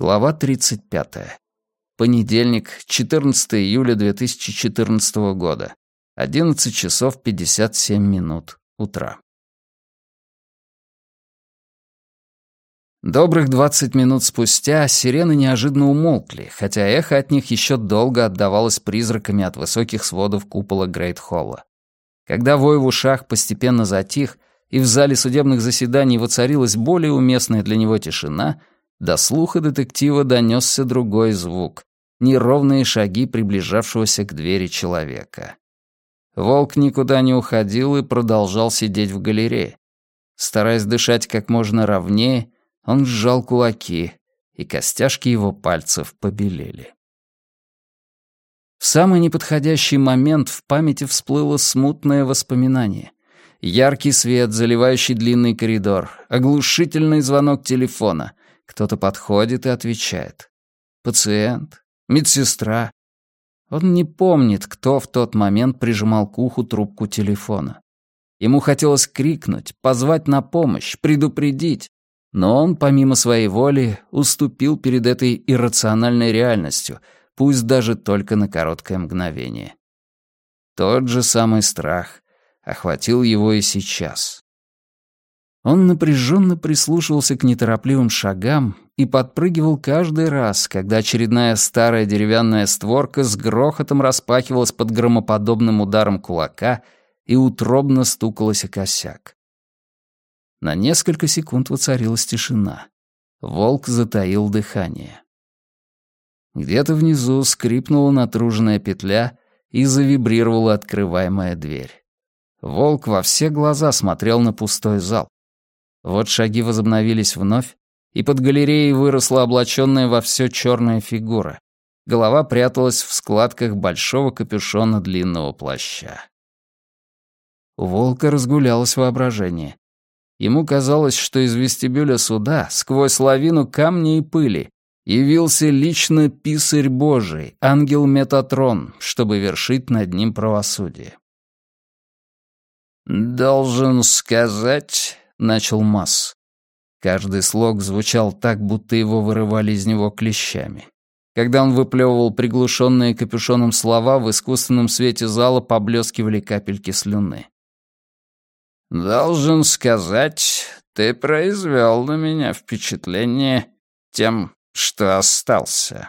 Глава 35. Понедельник, 14 июля 2014 года. 11 часов 57 минут утра. Добрых 20 минут спустя сирены неожиданно умолкли, хотя эхо от них еще долго отдавалось призраками от высоких сводов купола Грейт-Холла. Когда вой в ушах постепенно затих, и в зале судебных заседаний воцарилась более уместная для него тишина, до слуха детектива донесся другой звук — неровные шаги приближавшегося к двери человека. Волк никуда не уходил и продолжал сидеть в галерее. Стараясь дышать как можно ровнее, он сжал кулаки, и костяшки его пальцев побелели. В самый неподходящий момент в памяти всплыло смутное воспоминание. Яркий свет, заливающий длинный коридор, оглушительный звонок телефона. Кто-то подходит и отвечает. Пациент? Медсестра? Он не помнит, кто в тот момент прижимал к уху трубку телефона. Ему хотелось крикнуть, позвать на помощь, предупредить, но он, помимо своей воли, уступил перед этой иррациональной реальностью, пусть даже только на короткое мгновение. Тот же самый страх охватил его и сейчас. Он напряженно прислушивался к неторопливым шагам и подпрыгивал каждый раз, когда очередная старая деревянная створка с грохотом распахивалась под громоподобным ударом кулака и утробно стукалась о косяк. На несколько секунд воцарилась тишина. Волк затаил дыхание. Где-то внизу скрипнула натруженная петля и завибрировала открываемая дверь. Волк во все глаза смотрел на пустой зал. Вот шаги возобновились вновь, и под галереей выросла облаченная во все черная фигура. Голова пряталась в складках большого капюшона длинного плаща. У Волка разгулялось воображение. Ему казалось, что из вестибюля суда, сквозь лавину камней и пыли, явился лично Писарь Божий, ангел Метатрон, чтобы вершить над ним правосудие. «Должен сказать», — начал Масс. Каждый слог звучал так, будто его вырывали из него клещами. Когда он выплевывал приглушенные капюшоном слова, в искусственном свете зала поблескивали капельки слюны. «Должен сказать, ты произвел на меня впечатление тем, что остался».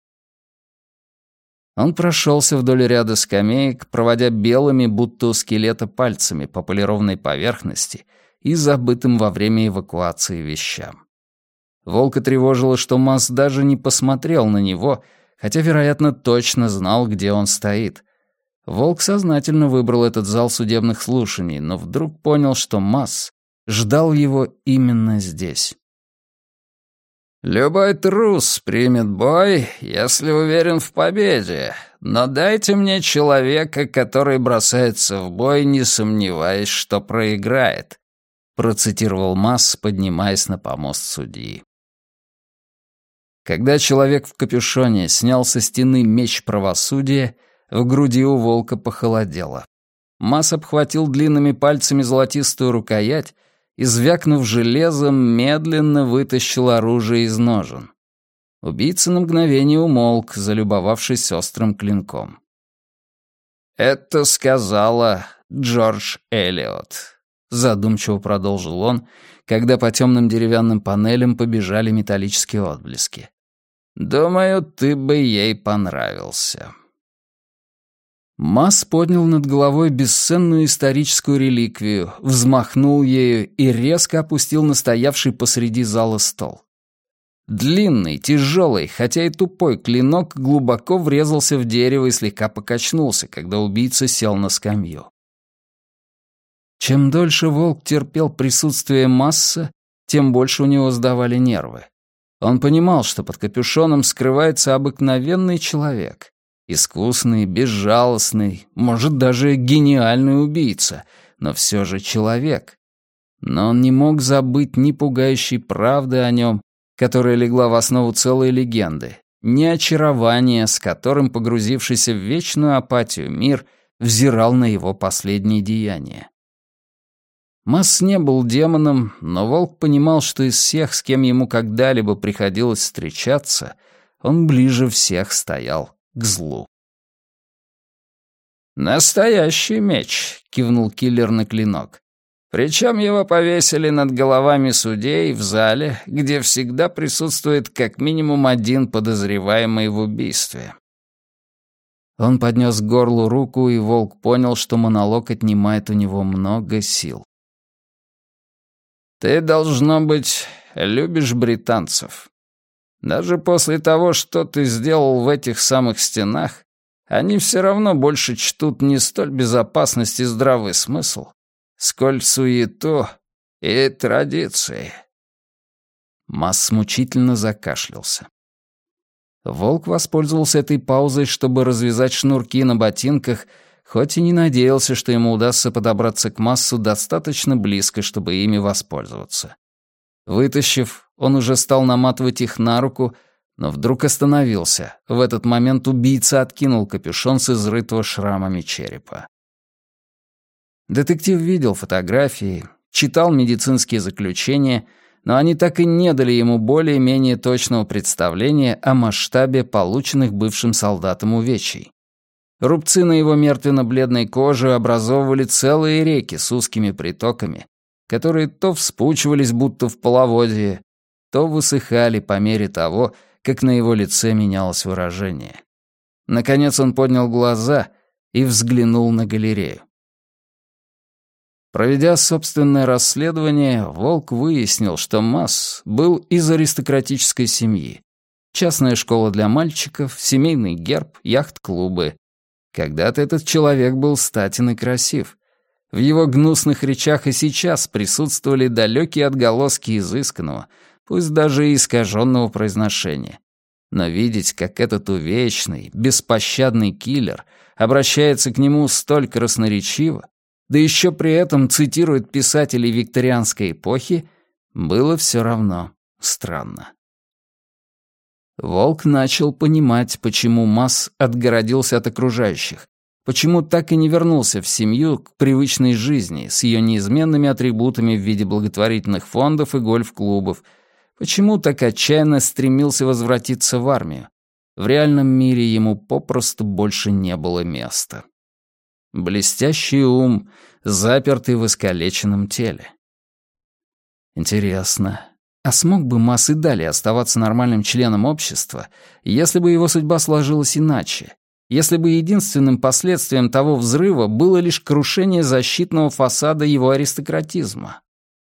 Он прошелся вдоль ряда скамеек, проводя белыми, будто у скелета, пальцами по полированной поверхности и забытым во время эвакуации вещам. Волка тревожило, что Масс даже не посмотрел на него, хотя, вероятно, точно знал, где он стоит. Волк сознательно выбрал этот зал судебных слушаний, но вдруг понял, что Масс ждал его именно здесь. «Любой трус примет бой, если уверен в победе, но дайте мне человека, который бросается в бой, не сомневаясь, что проиграет», процитировал Масс, поднимаясь на помост судьи. Когда человек в капюшоне снял со стены меч правосудия, в груди у Волка похолодело. Масс обхватил длинными пальцами золотистую рукоять и, звякнув железом, медленно вытащил оружие из ножен. Убийца на мгновение умолк, залюбовавшись острым клинком. «Это сказала Джордж Эллиот», — задумчиво продолжил он, когда по темным деревянным панелям побежали металлические отблески. «Думаю, ты бы ей понравился». Масс поднял над головой бесценную историческую реликвию, взмахнул ею и резко опустил на стоявший посреди зала стол. Длинный, тяжелый, хотя и тупой клинок глубоко врезался в дерево и слегка покачнулся, когда убийца сел на скамью. Чем дольше Волк терпел присутствие Масса, тем больше у него сдавали нервы. Он понимал, что под капюшоном скрывается обыкновенный человек. Искусный, безжалостный, может, даже гениальный убийца, но все же человек. Но он не мог забыть ни пугающей правды о нем, которая легла в основу целой легенды, ни очарования, с которым погрузившийся в вечную апатию мир взирал на его последние деяния. Масс не был демоном, но Волк понимал, что из всех, с кем ему когда-либо приходилось встречаться, он ближе всех стоял к злу. «Настоящий меч», — кивнул киллер на клинок. «Причем его повесили над головами судей в зале, где всегда присутствует как минимум один подозреваемый в убийстве». Он поднес к горлу руку, и Волк понял, что монолог отнимает у него много сил. «Ты, должно быть, любишь британцев. Даже после того, что ты сделал в этих самых стенах, они все равно больше чтут не столь безопасность и здравый смысл, сколь суету и традиции». Масс мучительно закашлялся. Волк воспользовался этой паузой, чтобы развязать шнурки на ботинках, хоть и не надеялся, что ему удастся подобраться к Массу достаточно близко, чтобы ими воспользоваться. Вытащив, он уже стал наматывать их на руку, но вдруг остановился. В этот момент убийца откинул капюшон с изрытого шрамами черепа. Детектив видел фотографии, читал медицинские заключения, но они так и не дали ему более-менее точного представления о масштабе полученных бывшим солдатом увечий. Рубцы на его мертвенно-бледной коже образовывали целые реки с узкими притоками, которые то вспучивались будто в половодье, то высыхали по мере того, как на его лице менялось выражение. Наконец он поднял глаза и взглянул на галерею. Проведя собственное расследование, Волк выяснил, что Масс был из аристократической семьи. Частная школа для мальчиков, семейный герб, яхт-клубы. Когда-то этот человек был статен и красив. В его гнусных речах и сейчас присутствовали далекие отголоски изысканного, пусть даже и искаженного произношения. Но видеть, как этот увечный, беспощадный киллер обращается к нему столь красноречиво, да еще при этом цитирует писателей викторианской эпохи, было все равно странно. Волк начал понимать, почему Масс отгородился от окружающих, почему так и не вернулся в семью к привычной жизни с ее неизменными атрибутами в виде благотворительных фондов и гольф-клубов, почему так отчаянно стремился возвратиться в армию. В реальном мире ему попросту больше не было места. Блестящий ум, запертый в искалеченном теле. Интересно, а смог бы Масс и далее оставаться нормальным членом общества, если бы его судьба сложилась иначе, если бы единственным последствием того взрыва было лишь крушение защитного фасада его аристократизма?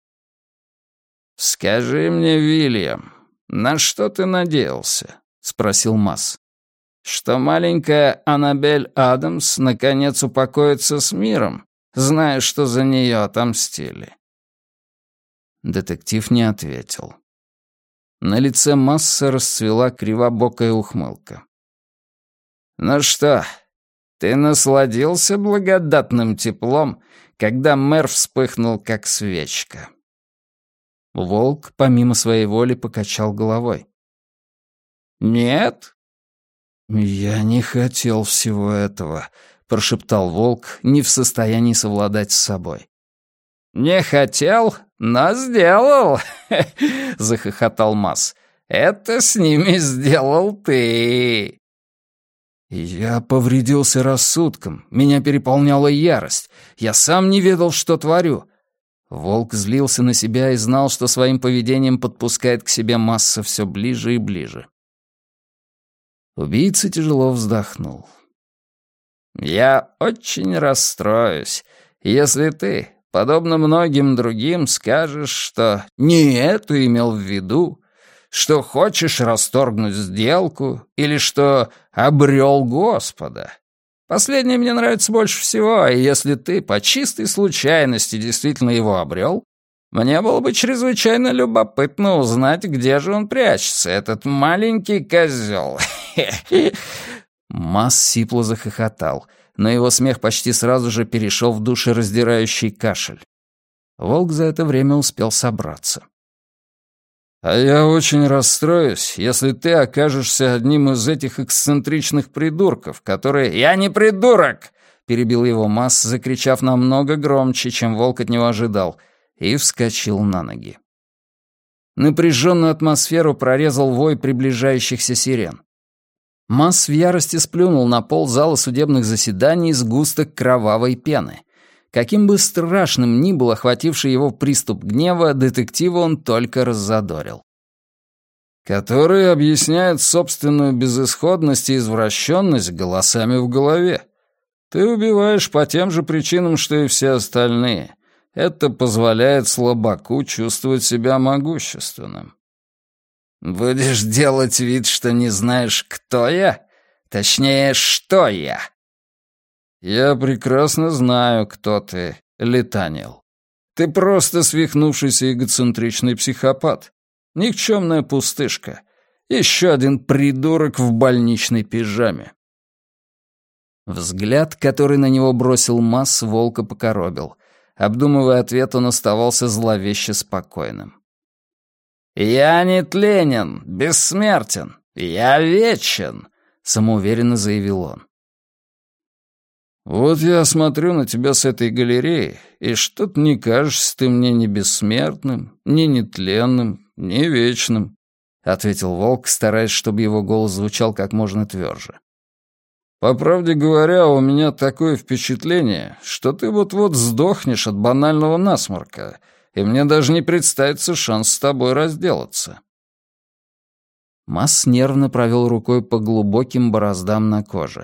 «Скажи мне, Вильям, на что ты надеялся?» — спросил Масс. «Что маленькая Аннабель Адамс наконец упокоится с миром, зная, что за нее отомстили?» Детектив не ответил. На лице Масса расцвела кривобокая ухмылка. «Ну что, ты насладился благодатным теплом, когда мэр вспыхнул, как свечка?» Волк, помимо своей воли, покачал головой. «Нет?» «Я не хотел всего этого», — прошептал Волк, не в состоянии совладать с собой. «Не хотел, но сделал», — захохотал Масс. «Это с ними сделал ты». Я повредился рассудком, меня переполняла ярость. Я сам не ведал, что творю. Волк злился на себя и знал, что своим поведением подпускает к себе Масса все ближе и ближе. Убийца тяжело вздохнул. «Я очень расстроюсь, если ты, подобно многим другим, скажешь, что не это имел в виду, что хочешь расторгнуть сделку или что обрел Господа. Последнее мне нравится больше всего, и если ты по чистой случайности действительно его обрел, мне было бы чрезвычайно любопытно узнать, где же он прячется, этот маленький козел». Масс сипло захохотал, но его смех почти сразу же перешел в душераздирающий кашель. Волк за это время успел собраться. «А я очень расстроюсь, если ты окажешься одним из этих эксцентричных придурков, которые...» «Я не придурок!» — перебил его Масс, закричав намного громче, чем Волк от него ожидал. и вскочил на ноги. Напряженную атмосферу прорезал вой приближающихся сирен. Масс в ярости сплюнул на пол зала судебных заседаний сгусток кровавой пены. Каким бы страшным ни был охвативший его приступ гнева, детектива он только раззадорил. «Которые объясняют собственную безысходность и извращенность голосами в голове. Ты убиваешь по тем же причинам, что и все остальные. Это позволяет слабаку чувствовать себя могущественным». «Будешь делать вид, что не знаешь, кто я? Точнее, что я?» «Я прекрасно знаю, кто ты, Летаниэл. Ты просто свихнувшийся эгоцентричный психопат. Никчемная пустышка. Еще один придурок в больничной пижаме». Взгляд, который на него бросил Масс, волка покоробил. Обдумывая ответ, он оставался зловеще спокойным. «Я нетленен, бессмертен, я вечен», — самоуверенно заявил он. «Вот я смотрю на тебя с этой галереи, и что-то не кажешься ты мне ни бессмертным, ни нетленным, ни вечным», — ответил волк, стараясь, чтобы его голос звучал как можно тверже. «По правде говоря, у меня такое впечатление, что ты вот-вот сдохнешь от банального насморка, и мне даже не представится шанс с тобой разделаться». Масс нервно провел рукой по глубоким бороздам на коже.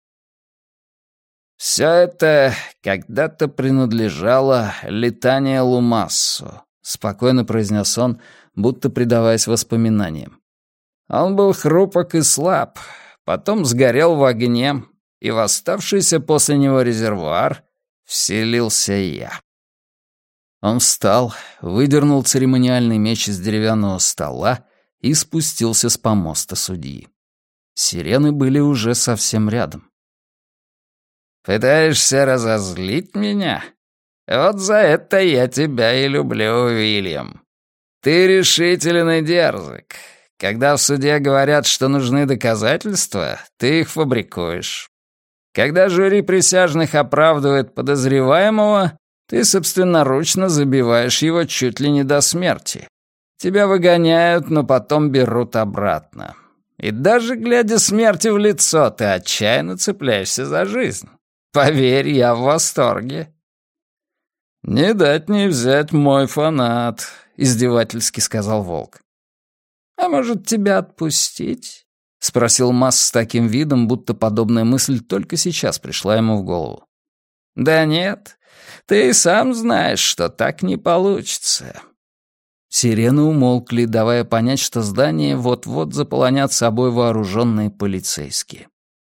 «Все это когда-то принадлежало Летаниэлу Массу», — спокойно произнес он, будто предаваясь воспоминаниям. «Он был хрупок и слаб, потом сгорел в огне, и в оставшийся после него резервуар вселился я». Он встал, выдернул церемониальный меч из деревянного стола и спустился с помоста судьи. Сирены были уже совсем рядом. «Пытаешься разозлить меня? Вот за это я тебя и люблю, Уильям. Ты решителен и дерзок. Когда в суде говорят, что нужны доказательства, ты их фабрикуешь. Когда жюри присяжных оправдывает подозреваемого, ты собственноручно забиваешь его чуть ли не до смерти. Тебя выгоняют, но потом берут обратно. И даже глядя смерти в лицо, ты отчаянно цепляешься за жизнь. Поверь, я в восторге». «Не дать не взять мой фанат», — издевательски сказал волк. «А может, тебя отпустить?» — спросил Масс с таким видом, будто подобная мысль только сейчас пришла ему в голову. «Да нет, ты и сам знаешь, что так не получится». Сирены умолкли, давая понять, что здание вот-вот заполонят собой вооруженные полицейские.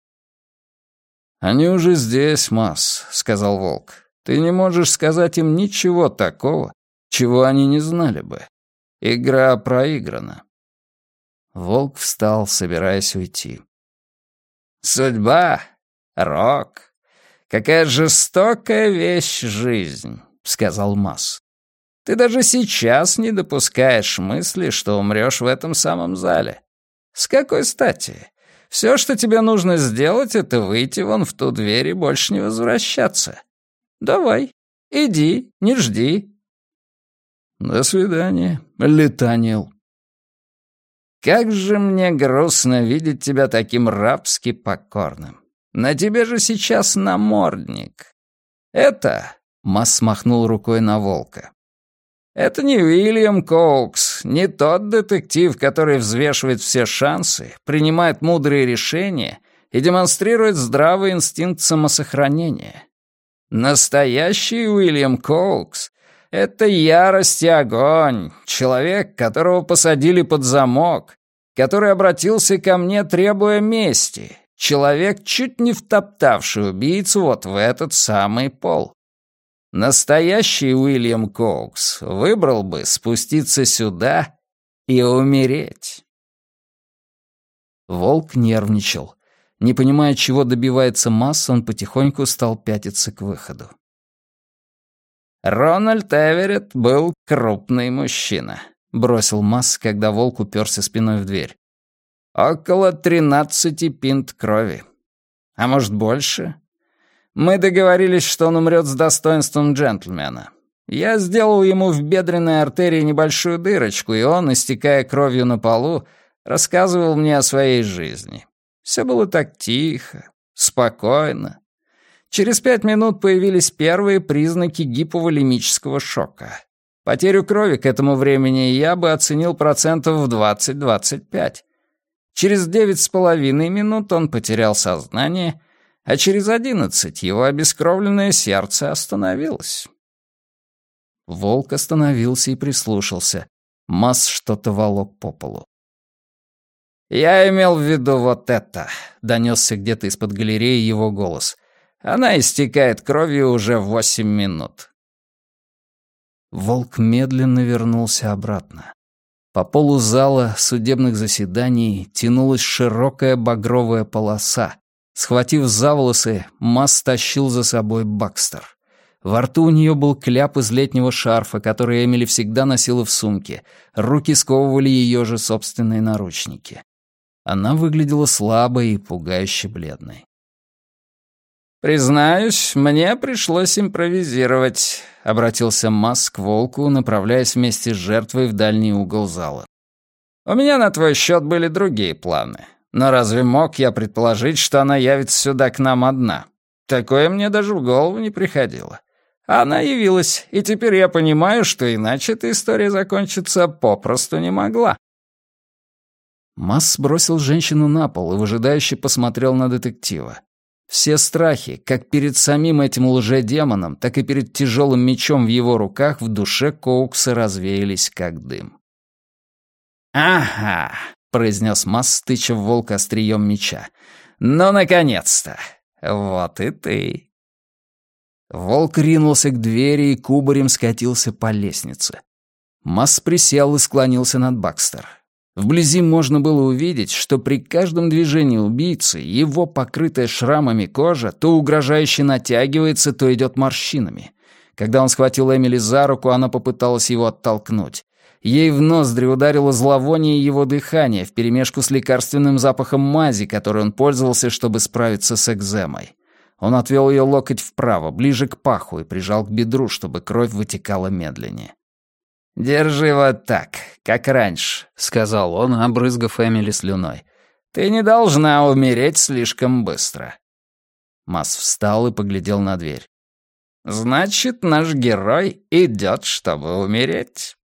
«Они уже здесь, Масс», — сказал волк. «Ты не можешь сказать им ничего такого, чего они не знали бы. Игра проиграна». Волк встал, собираясь уйти. «Судьба, рок. Какая жестокая вещь жизнь», — сказал Масс. «Ты даже сейчас не допускаешь мысли, что умрешь в этом самом зале. С какой стати? Все, что тебе нужно сделать, это выйти вон в ту дверь и больше не возвращаться. Давай, иди, не жди». «До свидания, Летаниэл». «Как же мне грустно видеть тебя таким рабски покорным. На тебе же сейчас намордник. Это...» — Масс махнул рукой на волка. «Это не Уильям Коукс, не тот детектив, который взвешивает все шансы, принимает мудрые решения и демонстрирует здравый инстинкт самосохранения. Настоящий Уильям Коукс — это ярость и огонь, человек, которого посадили под замок, который обратился ко мне, требуя мести, человек, чуть не втоптавший убийцу вот в этот самый пол. Настоящий Уильям Коукс выбрал бы спуститься сюда и умереть». Волк нервничал. Не понимая, чего добивается Масс, он потихоньку стал пятиться к выходу. «Рональд Эверетт был крупный мужчина», — бросил Масс, когда волк уперся спиной в дверь. «Около 13 пинт крови. А может, больше? Мы договорились, что он умрет с достоинством джентльмена. Я сделал ему в бедренной артерии небольшую дырочку, и он, истекая кровью на полу, рассказывал мне о своей жизни. Все было так тихо, спокойно. Через 5 минут появились первые признаки гиповолемического шока. Потерю крови к этому времени я бы оценил процентов в 20-25. Через 9,5 минут он потерял сознание, а через 11 его обескровленное сердце остановилось. Волк остановился и прислушался. Масс что-то волок по полу. «Я имел в виду вот это», — донесся где-то из-под галереи его голос. «Она истекает кровью уже 8 минут». Волк медленно вернулся обратно. По полу зала судебных заседаний тянулась широкая багровая полоса. Схватив за волосы, Масс тащил за собой Бакстер. Во рту у нее был кляп из летнего шарфа, который Эмили всегда носила в сумке. Руки сковывали ее же собственные наручники. Она выглядела слабой и пугающе бледной. «Признаюсь, мне пришлось импровизировать», — обратился Масс к волку, направляясь вместе с жертвой в дальний угол зала. «У меня на твой счет были другие планы. Но разве мог я предположить, что она явится сюда к нам одна? Такое мне даже в голову не приходило. Она явилась, и теперь я понимаю, что иначе эта история закончиться попросту не могла». Масс бросил женщину на пол и выжидающе посмотрел на детектива. Все страхи, как перед самим этим лжедемоном, так и перед тяжелым мечом в его руках, в душе Коукса развеялись как дым. «Ага», — произнес Масс, тыча в волка острием меча. «Ну, наконец-то! Вот и ты!» Волк ринулся к двери и кубарем скатился по лестнице. Масс присел и склонился над Бакстер. Вблизи можно было увидеть, что при каждом движении убийцы его покрытая шрамами кожа то угрожающе натягивается, то идет морщинами. Когда он схватил Эмили за руку, она попыталась его оттолкнуть. Ей в ноздри ударило зловоние его дыхания вперемешку с лекарственным запахом мази, которой он пользовался, чтобы справиться с экземой. Он отвел ее локоть вправо, ближе к паху, и прижал к бедру, чтобы кровь вытекала медленнее. «Держи вот так, как раньше», — сказал он, обрызгав Эмили слюной. «Ты не должна умереть слишком быстро». Масс встал и поглядел на дверь. «Значит, наш герой идет, чтобы умереть».